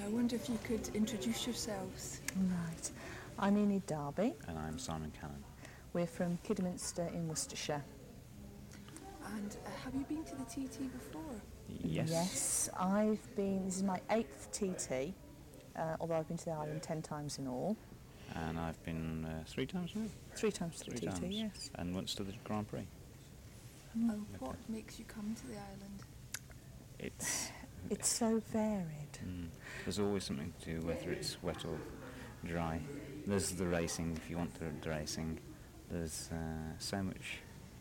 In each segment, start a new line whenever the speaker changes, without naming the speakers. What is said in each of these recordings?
I wonder if you could introduce yourselves.
Right. I'm Enid Darby.
And I'm Simon Cannon.
We're from Kidderminster in Worcestershire.
And have you been to the TT before?
Yes.
Yes, I've been. This is my 8th TT, although I've been to the island 10 times in all.
And I've been 3 times now.
3 times to the TT,
times.
yes.
And once to the Grand Prix.
And what makes you come to the island?
It's
so varied.
There's always something to do, whether it's wet or dry. There's the racing, if you want the racing. There's so much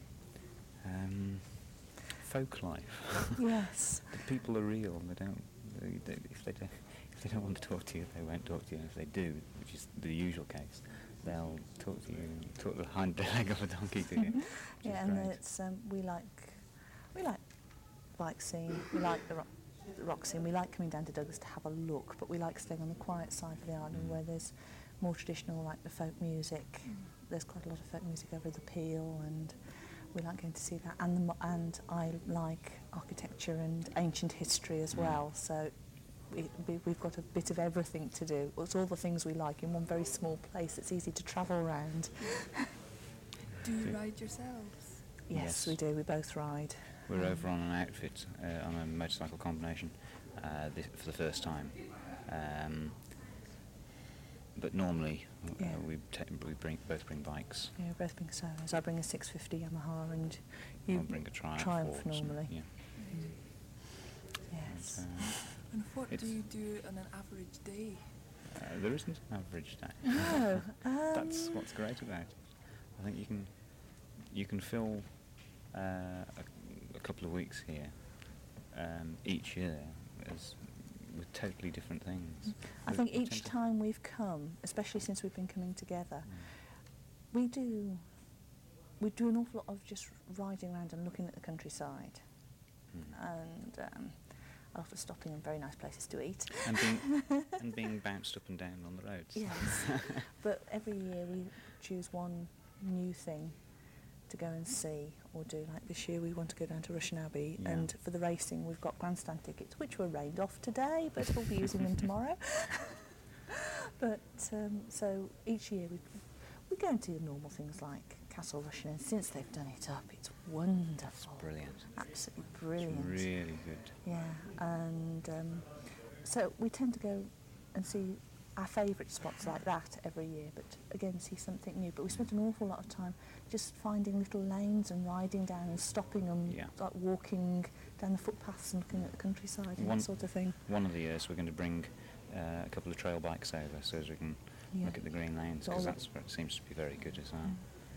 folk life.
Yes.
The people are real. If they don't want to talk to you, they won't talk to you. If they do, which is the usual case, they'll talk to you, talk the hind leg of a donkey to you.
Yeah, and it's we like bike scene. We like the rock scene. We like coming down to Douglas to have a look, but we like staying on the quiet side of the island where there's more traditional, like the folk music. There's quite a lot of folk music over the Peel, and we like going to see that. And I like architecture and ancient history as well. So we've got a bit of everything to do. It's all the things we like in one very small place. It's easy to travel around.
Do you ride yourselves?
Yes, we do. We both ride.
We're over on an outfit, on a motorcycle combination, for the first time. But normally we both bring bikes.
Yeah, we both bring solos. I bring a 650 Yamaha, and you
bring a
Triumph normally.
Yeah.
Yes.
And what do you do on an average day?
There isn't an average day.
No.
That's what's great about it. I think you can fill a couple of weeks here each year with totally different things.
I think each time we've come, especially since we've been coming together, we do an awful lot of just riding around and looking at the countryside, and a lot of stopping in very nice places to eat.
And being bounced up and down on the roads.
Yes. But every year we choose one new thing to go and see or do. Like this year we want to go down to Rushen Abbey, and for the racing we've got grandstand tickets, which were rained off today, but we'll be using them tomorrow. But so each year we go and do normal things like Castle Rushen, and since they've done it up, it's wonderful.
It's brilliant.
Absolutely brilliant.
It's really good.
Yeah, and so we tend to go and see our favourite spots like that every year, but again see something new. But we spent an awful lot of time just finding little lanes and riding down and stopping and like walking down the footpaths and looking at the countryside and that sort of thing.
One of the years we're going to bring a couple of trail bikes over so as we can look at the green lanes, because that's where it seems to be very good as well.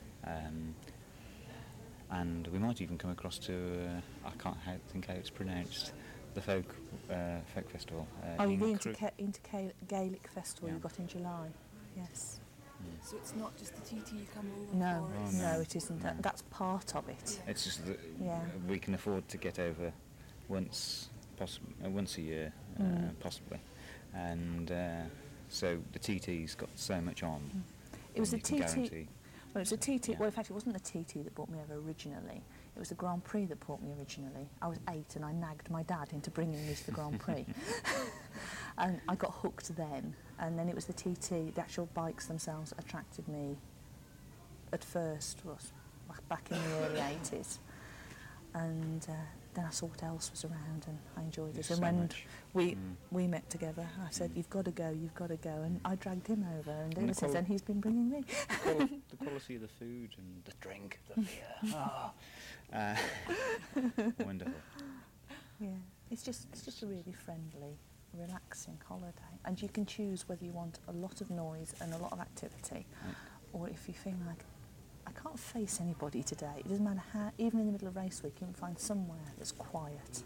And we might even come across to I can't think how it's pronounced, the folk festival.
The Gaelic festival you got in July. Yes.
So it's not just the TT you come over for?
No, it isn't.
No.
That's part of it.
It's just that we can afford to get over once a year, possibly, and so the TT's got so much on.
It was a TT.
Guarantee.
Well, it was a TT. Well, in fact, it wasn't the TT that brought me over originally. It was the Grand Prix that brought me originally. I was 8 and I nagged my dad into bringing me to the Grand Prix. And I got hooked then. And then it was the TT, the actual bikes themselves, that attracted me at first, was back in the early 80s. And then I saw what else was around and I enjoyed it. And when we met together, I said, you've got to go, and I dragged him over, and ever since then he's been bringing me.
The quality of the food and the drink, the beer, wonderful.
Yeah, it's just a really friendly, relaxing holiday, and you can choose whether you want a lot of noise and a lot of activity, or if you feel like, I can't face anybody today. It doesn't matter how, even in the middle of race week, you can find somewhere that's quiet.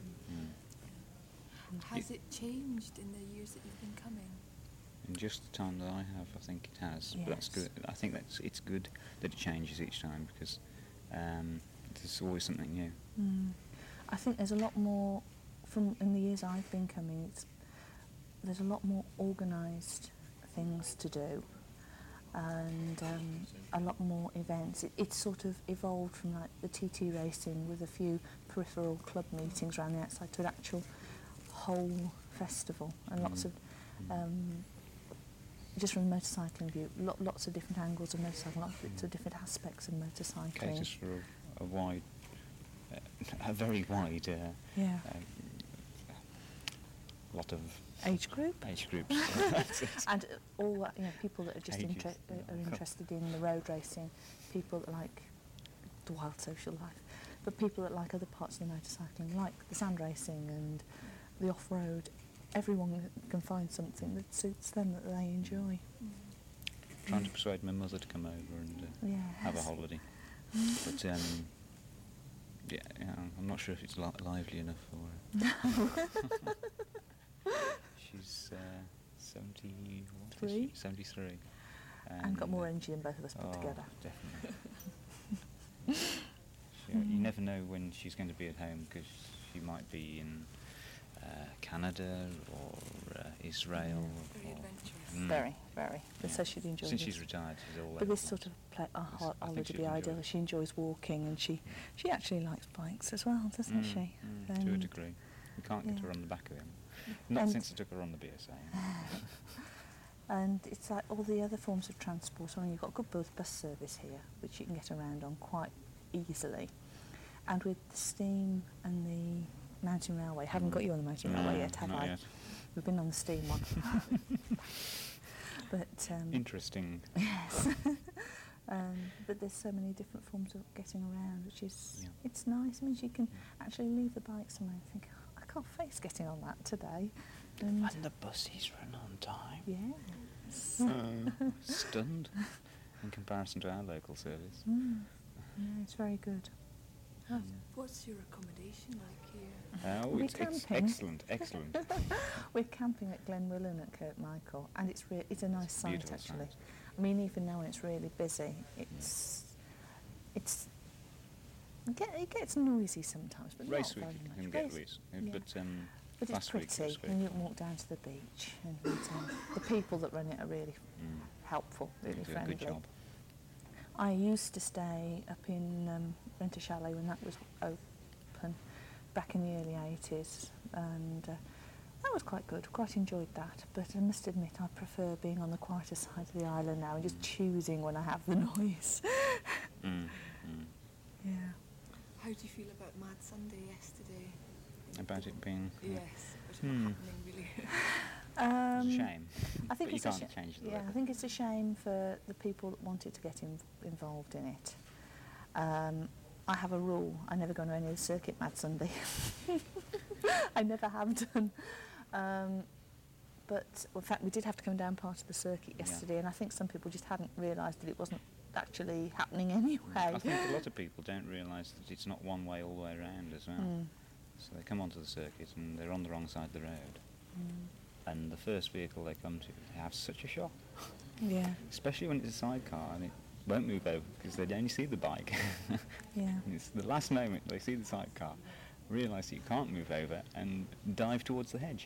Has it changed in the years that you've been coming?
In just the time that I have, I think it has.
Yes.
But that's good. I think it's good that it changes each time, because there's always something new.
I think there's a lot more, from in the years I've been coming, there's a lot more organised things to do. And a lot more events. It's sort of evolved from like the TT racing with a few peripheral club meetings around the outside to an actual whole festival, and lots of Just from a motorcycling view, lots of different angles of motorcycling, lots of different aspects of motorcycling.
Caters for a wide, a very wide
Yeah.
lot of
Age group.
age groups.
And all people that are just
Ages,
are interested in the road racing, people that like the wild social life, but people that like other parts of the motorcycling, like the sand racing and the off-road. Everyone can find something that suits them that they enjoy.
Trying to persuade my mother to come over and have a holiday, but yeah, I'm not sure if it's lively enough for her. She's 70, what is she? 73.
And got more energy than both of us put together.
Definitely. You never know when she's going to be at home, because she might be in Canada or Israel.
Very adventurous.
Very, very. But
Yeah.
so she'd enjoy
Since
this.
she's retired, she's all
But
over
this
the
sort
place.
of holiday
I think
would
she'd
be
enjoy
ideal.
it.
She enjoys walking, and she actually likes bikes as well, doesn't she?
To a
And-
degree. We can't get
yeah.
her on the back of him. Not
And-
since I took her on the BSA.
And it's like all the other forms of transport. I mean, you've got good bus service here, which you can get around on quite easily. And with the steam and the mountain railway, haven't got you on the mountain railway yet, have
not
I?
yet.
We've been on the steam one. But
Interesting.
yes. But there's so many different forms of getting around, which is it's nice. It means you can actually leave the bike somewhere and think, I can't face getting on that today. And
the buses run on time.
yes.
Stunned in comparison to our local service.
Yeah, it's very good.
What's your accommodation like here?
We're
It's
camping.
excellent, excellent.
We're camping at Glenwillan at Kirkmichael, and it's a nice site
beautiful
actually.
site.
I mean, even now when it's really busy, it gets noisy sometimes, but
Race
not
week
very much.
can get loose,
yeah.
but
But it's
last week
pretty,
was great.
and you can walk down to the beach, and the people that run it are really helpful, really
They do a
friendly.
good job.
I used to stay up in Rent a Chalet when that was open back in the early 80s, and that was quite good, quite enjoyed that, but I must admit I prefer being on the quieter side of the island now and just choosing when I have the noise. Yeah.
How do you feel about Mad Sunday yesterday?
About it being
Yes, but not happening really.
it's a shame.
I think
but
it's
you
a
can't change the
yeah, I
weather.
think it's a shame for the people that wanted to get involved in it. I have a rule: I never go to any of the circuit Mad Sunday. I never have done. But in fact, we did have to come down part of the circuit
Yeah.
yesterday, and I think some people just hadn't realised that it wasn't actually happening anyway.
I think a lot of people don't realise that it's not one way all the way around as well. So they come onto the circuit and they're on the wrong side of the road. And the first vehicle they come to, they have such a shock.
Yeah,
Especially when it's a sidecar and it won't move over because they only see the bike.
yeah.
And it's the last moment they see the sidecar, realise that you can't move over and dive towards the hedge.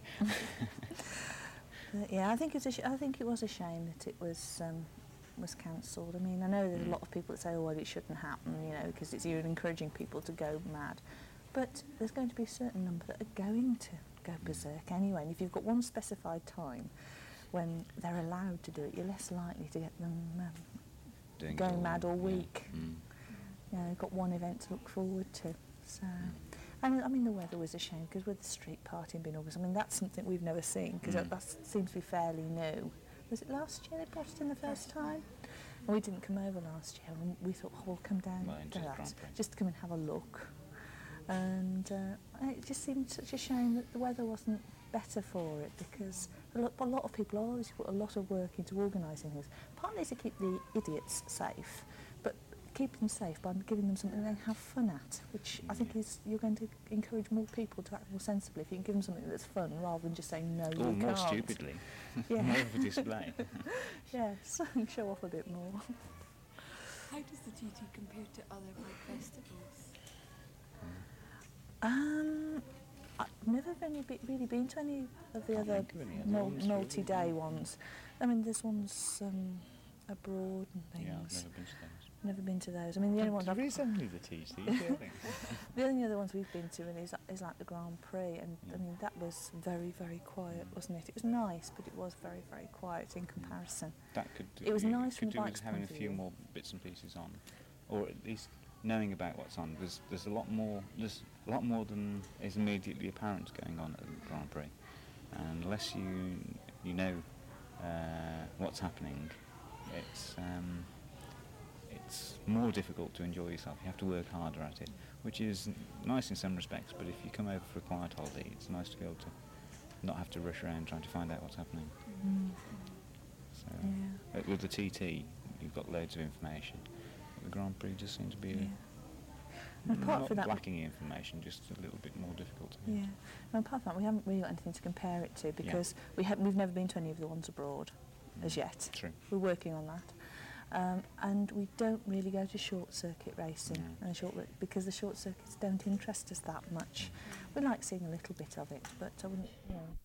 Yeah, I think I think it was a shame that it was cancelled. I mean, I know there's a lot of people that say, "Oh, well, it shouldn't happen," because you're encouraging people to go mad. But there's going to be a certain number that are going to go berserk anyway. And if you've got one specified time when they're allowed to do it, you're less likely to get them
Doing it
going mad all
yeah.
week. You've got one event to look forward to. So, and I mean, the weather was a shame because with the street party in August, I mean, that's something we've never seen because that seems to be fairly new. Was it last year they brought it in the first time? And we didn't come over last year, and we thought, we'll come down
Well,
to
into the
that,
Grand Prix.
just to come and have a look. And it just seemed such a shame that the weather wasn't better for it because a lot of people always put a lot of work into organising things, partly to keep the idiots safe, but keep them safe by giving them something they have fun at, which I think is you're going to encourage more people to act more sensibly if you can give them something that's fun rather than just saying no,
Or
you
more
can't.
stupidly.
Yeah.
More of a display.
Yes, show off a bit more.
How does the TT compare to other bike festivals?
I've never really been to any of the
Can't
other
think of any other ones, really.
multi-day ones. I mean, there's ones abroad and
Yeah, I've
things.
never been to those.
Never been to those. I mean, the only ones
There
I've,
is only the TT, surely.
the only other ones we've been to is like the Grand Prix, and
Yeah.
I mean that was very, very quiet, wasn't it? It was nice, but it was very, very quiet in comparison.
That could do,
It was nice from
could
the
do with
bike's
having a
point of
few
view.
more bits and pieces on, or at least knowing about what's on. There's a lot more. There's a lot more than is immediately apparent going on at the Grand Prix, and unless you know what's happening, it's more difficult to enjoy yourself. You have to work harder at it, which is nice in some respects. But if you come over for a quiet holiday, it's nice to be able to not have to rush around trying to find out what's happening. So,
Yeah.
with the TT, you've got loads of information. The Grand Prix just seems to be
Yeah. And apart
not
from that,
lacking in information, just a little bit more difficult to
yeah.
get.
And apart from that, we haven't really got anything to compare it to because we've never been to any of the ones abroad as yet.
True.
We're working on that. And we don't really go to short circuit racing because the short circuits don't interest us that much. We like seeing a little bit of it, but I wouldn't, you know.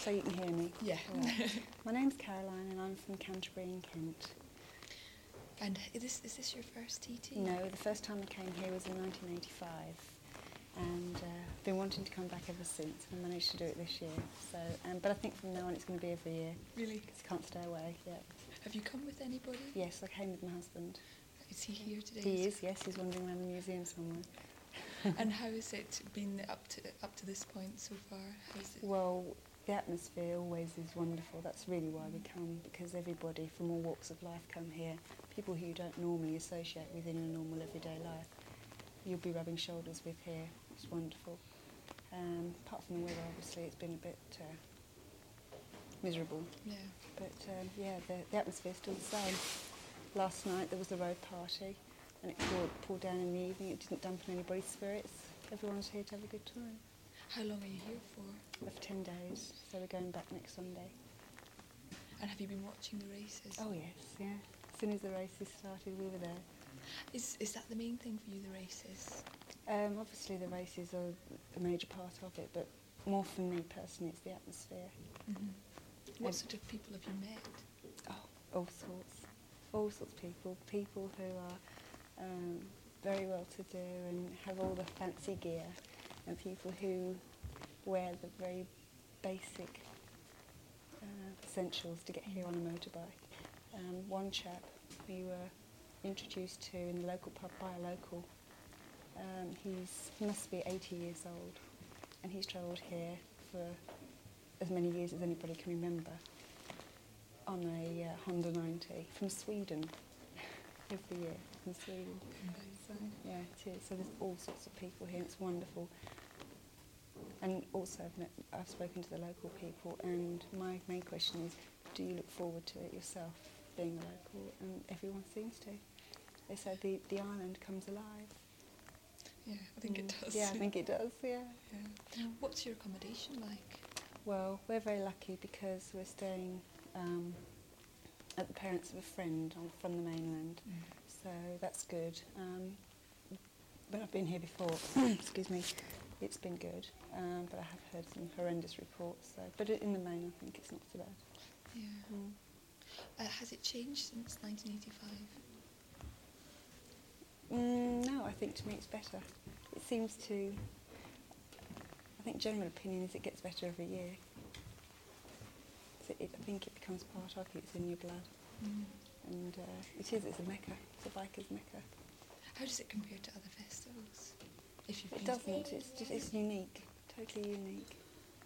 so you can hear me.
Yeah.
Right. My name's Caroline and I'm from Canterbury in Kent.
And is this your first TT?
No, the first time I came here was in 1985 and I've been wanting to come back ever since and I managed to do it this year. So, but I think from now on it's going to be every year.
Really?
Because I can't stay away, yeah.
Have you come with anybody?
Yes, I came with my husband.
Is he here today?
He is, yes, he's wandering around the museum somewhere.
And how has it been up to this point so far? How's it?
Well, the atmosphere always is wonderful. That's really why we come, because everybody from all walks of life come here. People who you don't normally associate with in your normal everyday life, you'll be rubbing shoulders with here. It's wonderful. Apart from the weather, obviously, it's been a bit miserable.
Yeah.
But yeah, the atmosphere's still the same. Last night there was a road party, and it poured down in the evening. It didn't dampen anybody's spirits. Everyone was here to have a good time.
How long are you here for?
For 10 days, so we're going back next Sunday.
And have you been watching the races?
Oh yes, yeah. As soon as the races started, we were there.
Is that the main thing for you, the races?
Obviously the races are a major part of it, but more for me personally, it's the atmosphere.
Mm-hmm. What sort of people have you met?
Oh, all sorts of people. People who are very well to do and have all the fancy gear, and people who wear the very basic essentials to get here on a motorbike. One chap we were introduced to in the local pub by a local, he must be 80 years old, and he's travelled here for as many years as anybody can remember on a Honda 90 from Sweden every year, from Sweden. So, yeah, it is. So there's all sorts of people here, and it's wonderful. And also I've spoken to the local people, and my main question is, do you look forward to it yourself, being a local? And everyone seems to. They say the island comes alive.
Yeah, I think it does.
Yeah, I think it does, yeah.
What's your accommodation like?
Well, we're very lucky because we're staying at the parents of a friend from the mainland, so that's good. But I've been here before, excuse me, it's been good, but I have heard some horrendous reports, so, but in the main I think it's not so bad.
Yeah. Has it changed since 1985?
No, I think to me it's better. It seems to, I think general opinion is it gets better every year. So I think it becomes part of you, it's in your blood. And it's a mecca, it's a biker's mecca.
How does it compare to other festivals? If you've
It
been
doesn't, it's unique, totally unique.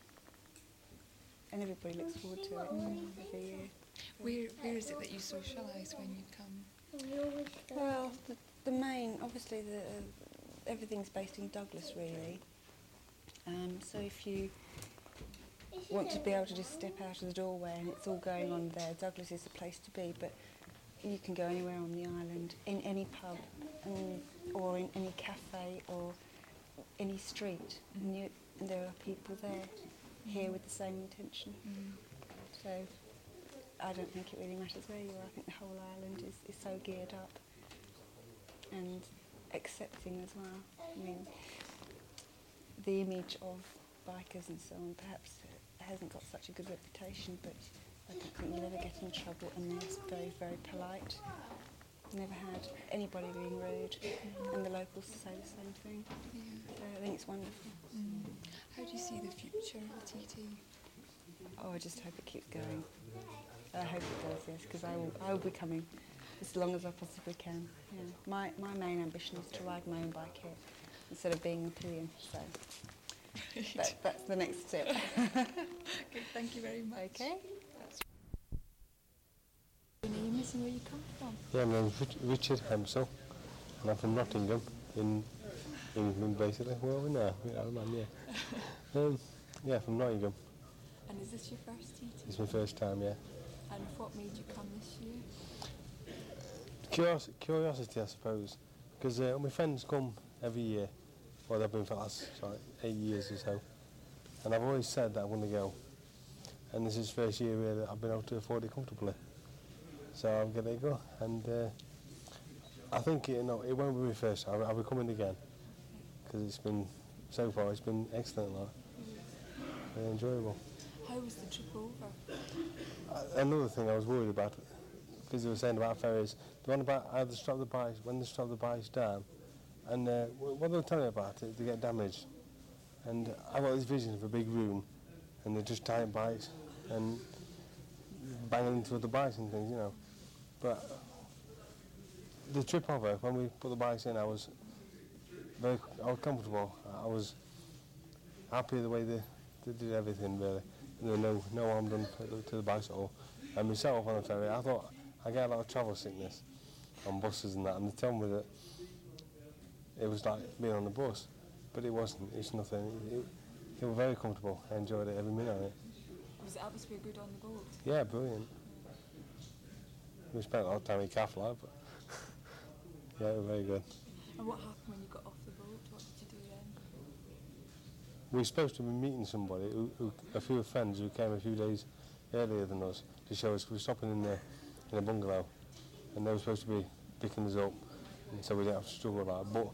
And everybody looks forward to it every year.
Where is it that you socialise when you come?
Well, the main, obviously everything's based in Douglas really. So if you want to be able to just step out of the doorway and it's all going on there, Douglas is the place to be, but you can go anywhere on the island, in any pub or in any cafe or any street, and there are people there here with the same intention. So I don't think it really matters where you are. I think the whole island is so geared up and accepting as well. I mean, the image of bikers and so on perhaps hasn't got such a good reputation, but I don't think you'll ever get in trouble, and they're very, very polite. Never had anybody being rude, and the locals say the same thing.
Yeah.
So I think it's wonderful.
How do you see the future of the TT?
Oh, I just hope it keeps going. I hope it does, yes, because I will be coming as long as I possibly can. Yeah. My main ambition is to ride my own bike here instead of being a pillion, so that's the next step.
Okay, thank you very much.
Okay.
Your name is and where you come from?
Yeah, my name's Richard Hemsel, and I'm from Nottingham, in England, basically. Well, we're now, yeah. Yeah, from Nottingham.
And is this your first TT?
It's my first time, yeah.
And what made you come this year?
Curiosity, I suppose, because my friends come every year. Well, they've been for the last 8 years or so, and I've always said that I'm going to go. And this is the first year really that I've been able to afford it comfortably. So I'm going to go, and I think it won't be my first time. I'll be coming again, because it's been, so far, it's been excellent, very enjoyable.
How was the trip over?
Another thing I was worried about, because they were saying about ferries, the one about how they strap the bikes, when they strap the bikes down, and what they were telling me about it, they get damaged. And I got this vision of a big room, and they're just tying bikes and banging into other bikes and things, you know. But the trip over, when we put the bikes in, I was comfortable. I was happy the way they did everything, really. There was no harm done to the bikes at all. And myself on the ferry, I thought I get a lot of travel sickness on buses and that, and they told me that it was like being on the bus, but it wasn't. It's nothing. It was very comfortable. I enjoyed it every minute of it.
Was the atmosphere good on the boat?
Yeah, brilliant. We spent a lot of time in calf life, but yeah, it was very good.
And what happened when you got off the boat? What did you do then?
We were supposed to be meeting somebody, a few friends who came a few days earlier than us to show us. We were stopping in a bungalow, and they were supposed to be picking us up, and so we didn't have to struggle with that. But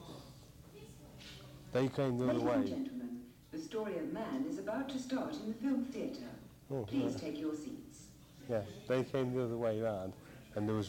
they came the other
Ladies and
way.
gentlemen, the story of man is about to start in the film theatre.
Oh,
Please
yeah.
take your seats.
Yeah, they came the other way round, and there was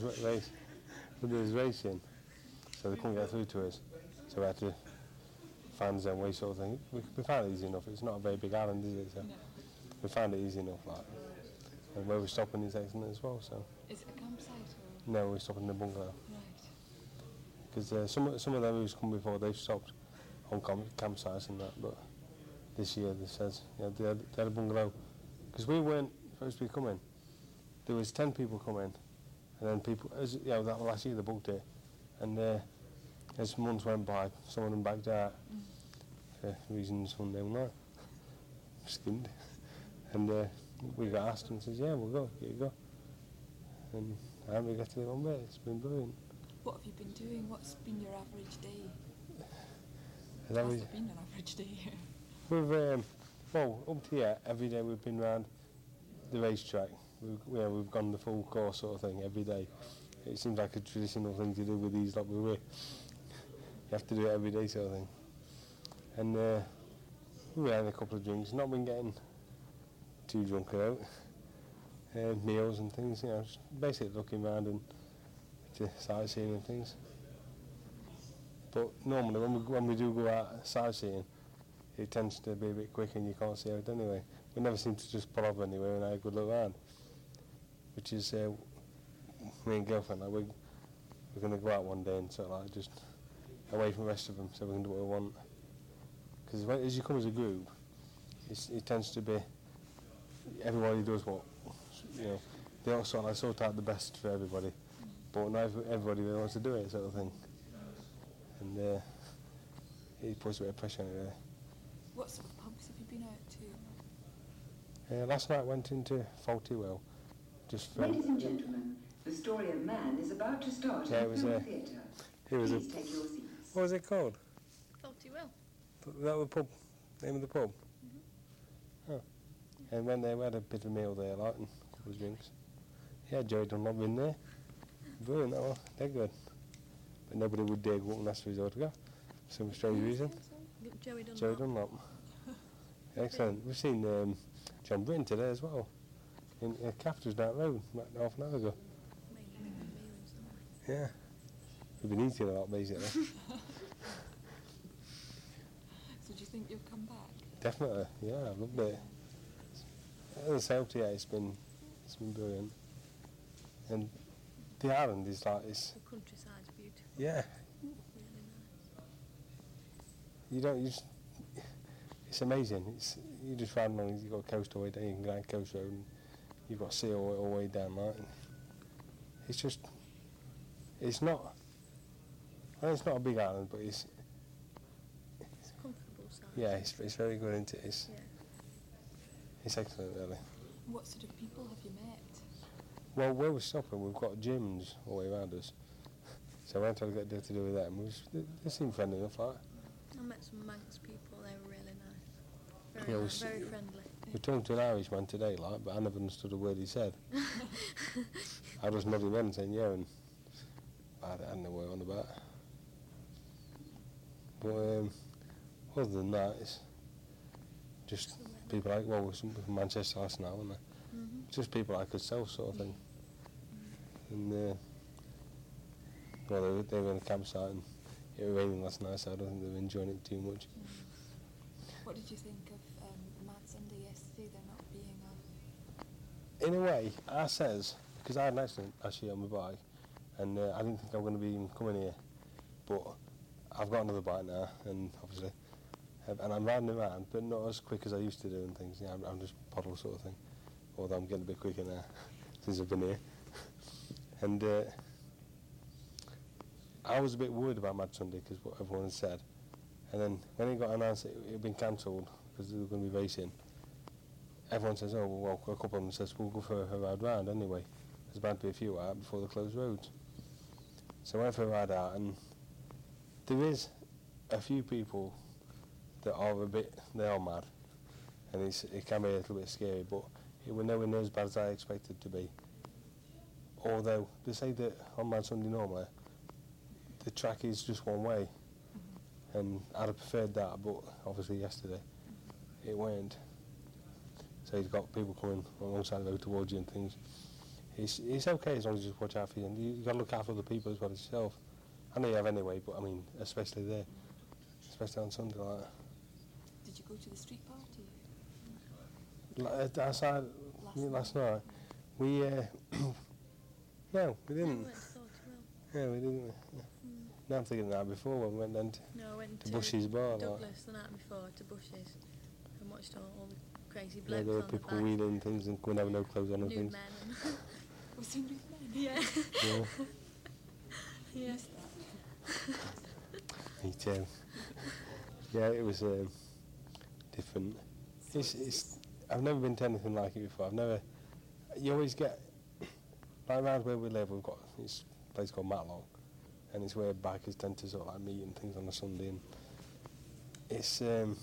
racing, so they couldn't get through to us. So we had to find our own way, sort of thing. We found it easy enough. It's not a very big island, is it? So
No.
we found it easy enough, like. And where we're stopping is excellent as well. So
Is it a campsite or?
no, we're stopping in the bungalow
Right.
because some of them who's come before, they've stopped on campsites and that. But this year they says they had a bungalow because we weren't supposed to be coming. There was 10 people coming, and then people, that last year they booked it, and as months went by, some of them backed out for reasons unknown, like skinned, and we got asked and says, yeah, we'll go, here you go, and we got to live on there. It's been brilliant.
What have you been doing? What's been your average day?
And then
Has
we,
there been an average day?
we've up to here, every day we've been round the racetrack. We've gone the full course sort of thing every day. It seems like a traditional thing to do with these like we were. You have to do it every day sort of thing. And we were having a couple of drinks, not been getting too drunk out. Meals and things, just basically looking around and to sightseeing and things. But normally when we do go out sightseeing, it tends to be a bit quick and you can't see out anyway. We never seem to just pull off anywhere and have a good look around. Which is, me and girlfriend, we're going to go out one day and sort of just away from the rest of them so we can do what we want. Because as you come as a group, it tends to be, everybody does what, they all sort of sort out the best for everybody. But not everybody really wants to do it sort of thing. And it puts a bit of pressure on it really.
What sort of pubs have you been out to?
Last night went into Faulty Well. Just for,
Ladies and gentlemen, the story of man is about to start
Yeah,
in
it
the
was
film
a-
theatre.
it was
Please take your seats.
what was it called?
Faulty Well.
That was the pub, name of the pub? Oh. And when we had a bit of a meal there, like, and a couple of drinks. Yeah, Joey Dunlop in there. Brilliant, that one. They're good. But nobody would dare go up and ask for his autograph. For some strange reason.
Joey Dunlop.
Joey Dunlop. Excellent. We've seen John Britton today as well. In Cafter's down the road, about half an hour ago. Yeah. We've been eating a lot, basically.
So do you think you'll come back?
Definitely, yeah, I've loved it. The South, yeah, it's been brilliant. And the island is like, it's,
The countryside's beautiful,
yeah,
really nice.
it's amazing. You just ride along, you've got a coast all the way down, you can go down Coast Road, and you've got sea all the way down, like, and it's not a big island, but
It's a comfortable size.
yeah, it's very good, isn't it?
Yeah.
It's excellent, really.
What sort of people have you met?
Well, where we're stopping, we've got gyms all the way around us. So I went to get to do with them. They seem friendly enough, like.
I met some Manx people, they were really nice.
Yeah,
Very,
we
nice,
s-
very friendly.
We're talking to an Irishman today, like, but I never understood a word he said. I just nodded him in saying, yeah, and I didn't know what he was on about. But other than that, it's just
The weather.
people like, well, some from Manchester last night, weren't there? Just people I could sell, sort of thing. And well, they were in the campsite, and it was raining last night, so I don't think they were enjoying it too much.
What did you think of Mad Sunday yesterday, there not being a...
In a way, I says, because I had an accident actually on my bike, and I didn't think I was going to be even coming here, but I've got another bike now, and obviously, and I'm riding around, but not as quick as I used to do and things. Yeah, I'm just puddle sort of thing, although I'm getting a bit quicker now since I've been here. And I was a bit worried about Mad Sunday because what everyone had said, and then when it got announced that it had been cancelled because they were going to be racing, everyone says, oh, well, a couple of them says, we'll go for a ride round anyway. There's bound to be a few out before they close roads. So I went for a ride out, and there is a few people that are they are mad, and it can be a little bit scary, but it was nowhere near as bad as I expected to be. Although, they say that on Mad Sunday normally, the track is just one way, and I'd have preferred that, but obviously yesterday, it weren't. So you've got people coming alongside the road towards you and things. It's okay as long as you just watch out for you, and you've got to look after other people as well as yourself. I know you have anyway, but I mean, especially there, especially on Sunday like that.
Did you go to the street party?
Outside last night, we no, we didn't. Yeah, we didn't. No, I'm thinking that before when we went down
No, I went
to Bushy's bar.
Douglas the night before to Bushy's and watched all the crazy
Yeah,
blokes
there were
on
people
the bike.
wheeling things and going having no clothes on and
Nude
things.
men and
Was he with men?
yeah.
Yeah,
Yeah.
Missed that.
me too. Yeah, it was different. It's I've never been to anything like it before. You always get, like around where we live, we've got this place called Matlock, and it's where bikers tend to sort of like meet and things on a Sunday, and it's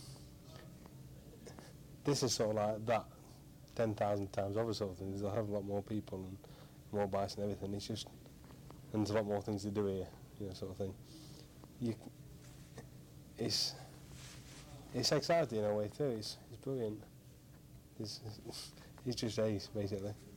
this is sort of like that 10,000 times over sort of thing. There's a hell of a lot more people and more bikes and everything. It's just, and there's a lot more things to do here, you know, sort of thing. It's exciting in a way too. It's brilliant. It's just ace basically.